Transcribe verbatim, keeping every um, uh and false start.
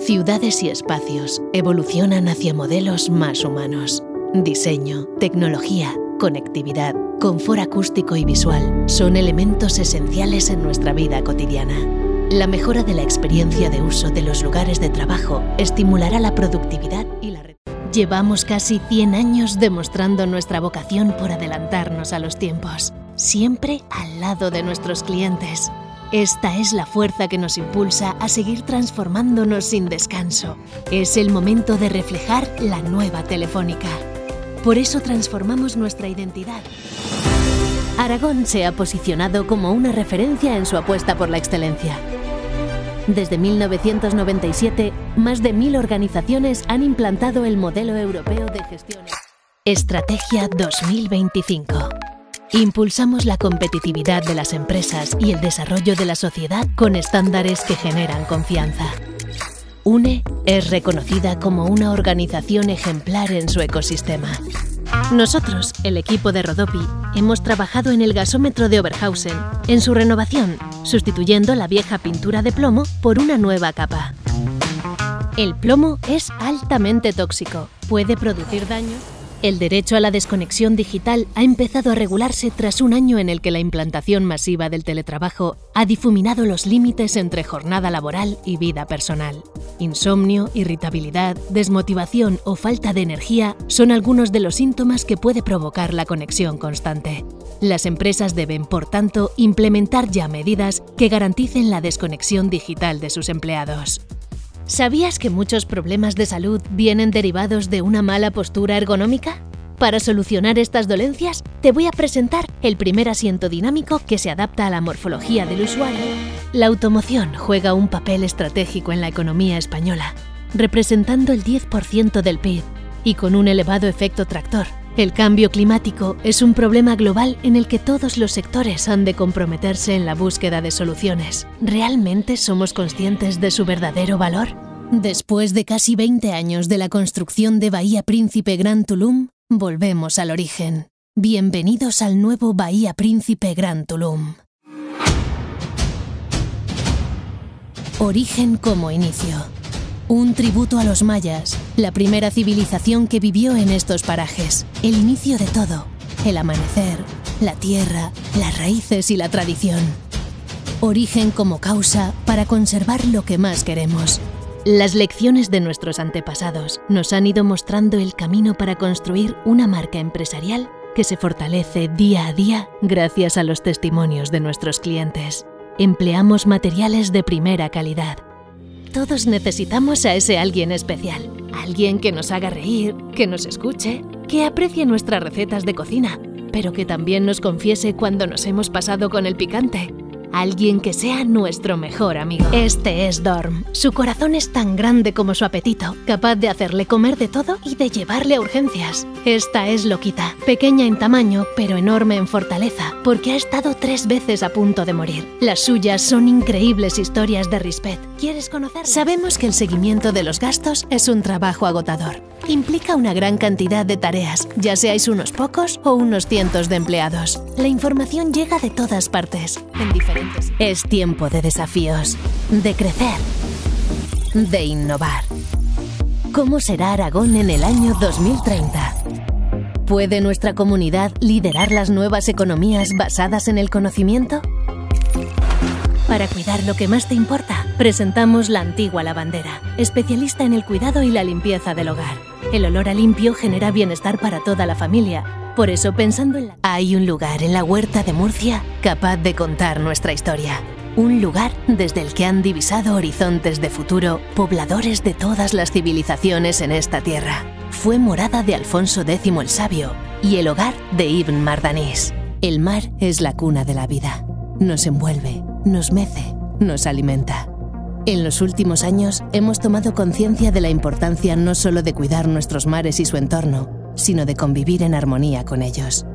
Ciudades y espacios evolucionan hacia modelos más humanos. Diseño, tecnología, conectividad, confort acústico y visual son elementos esenciales en nuestra vida cotidiana. La mejora de la experiencia de uso de los lugares de trabajo estimulará la productividad y la... Llevamos casi cien años demostrando nuestra vocación por adelantarnos a los tiempos, siempre al lado de nuestros clientes. Esta es la fuerza que nos impulsa a seguir transformándonos sin descanso. Es el momento de reflejar la nueva Telefónica. Por eso transformamos nuestra identidad. Aragón se ha posicionado como una referencia en su apuesta por la excelencia. Desde mil novecientos noventa y siete, más de mil organizaciones han implantado el modelo europeo de gestión. Estrategia dos mil veinticinco. Impulsamos la competitividad de las empresas y el desarrollo de la sociedad con estándares que generan confianza. UNE es reconocida como una organización ejemplar en su ecosistema. Nosotros, el equipo de Rodopi, hemos trabajado en el gasómetro de Oberhausen, en su renovación, sustituyendo la vieja pintura de plomo por una nueva capa. El plomo es altamente tóxico, puede producir daños. El derecho a la desconexión digital ha empezado a regularse tras un año en el que la implantación masiva del teletrabajo ha difuminado los límites entre jornada laboral y vida personal. Insomnio, irritabilidad, desmotivación o falta de energía son algunos de los síntomas que puede provocar la conexión constante. Las empresas deben, por tanto, implementar ya medidas que garanticen la desconexión digital de sus empleados. ¿Sabías que muchos problemas de salud vienen derivados de una mala postura ergonómica? Para solucionar estas dolencias, te voy a presentar el primer asiento dinámico que se adapta a la morfología del usuario. La automoción juega un papel estratégico en la economía española, representando el diez por ciento del P I B y con un elevado efecto tractor. El cambio climático es un problema global en el que todos los sectores han de comprometerse en la búsqueda de soluciones. ¿Realmente somos conscientes de su verdadero valor? Después de casi veinte años de la construcción de Bahía Príncipe Gran Tulum, volvemos al origen. Bienvenidos al nuevo Bahía Príncipe Gran Tulum. Origen como inicio. Un tributo a los mayas, la primera civilización que vivió en estos parajes. El inicio de todo, el amanecer, la tierra, las raíces y la tradición. Origen como causa para conservar lo que más queremos. Las lecciones de nuestros antepasados nos han ido mostrando el camino para construir una marca empresarial que se fortalece día a día gracias a los testimonios de nuestros clientes. Empleamos materiales de primera calidad. Todos necesitamos a ese alguien especial, alguien que nos haga reír, que nos escuche, que aprecie nuestras recetas de cocina, pero que también nos confiese cuando nos hemos pasado con el picante. Alguien que sea nuestro mejor amigo. Este es Dorm. Su corazón es tan grande como su apetito, capaz de hacerle comer de todo y de llevarle a urgencias. Esta es Loquita, pequeña en tamaño, pero enorme en fortaleza, porque ha estado tres veces a punto de morir. Las suyas son increíbles historias de Rispet. ¿Quieres conocerlas? Sabemos que el seguimiento de los gastos es un trabajo agotador. Implica una gran cantidad de tareas, ya seáis unos pocos o unos cientos de empleados. La información llega de todas partes, en diferentes... Es tiempo de desafíos, de crecer, de innovar. ¿Cómo será Aragón en el año dos mil treinta? ¿Puede nuestra comunidad liderar las nuevas economías basadas en el conocimiento? Para cuidar lo que más te importa, presentamos La Antigua Lavandera, especialista en el cuidado y la limpieza del hogar. El olor a limpio genera bienestar para toda la familia. Por eso, pensando en la... Hay un lugar en la Huerta de Murcia capaz de contar nuestra historia. Un lugar desde el que han divisado horizontes de futuro pobladores de todas las civilizaciones en esta tierra. Fue morada de Alfonso X el Sabio y el hogar de Ibn Mardanís. El mar es la cuna de la vida. Nos envuelve, nos mece, nos alimenta. En los últimos años hemos tomado conciencia de la importancia no solo de cuidar nuestros mares y su entorno, sino de convivir en armonía con ellos.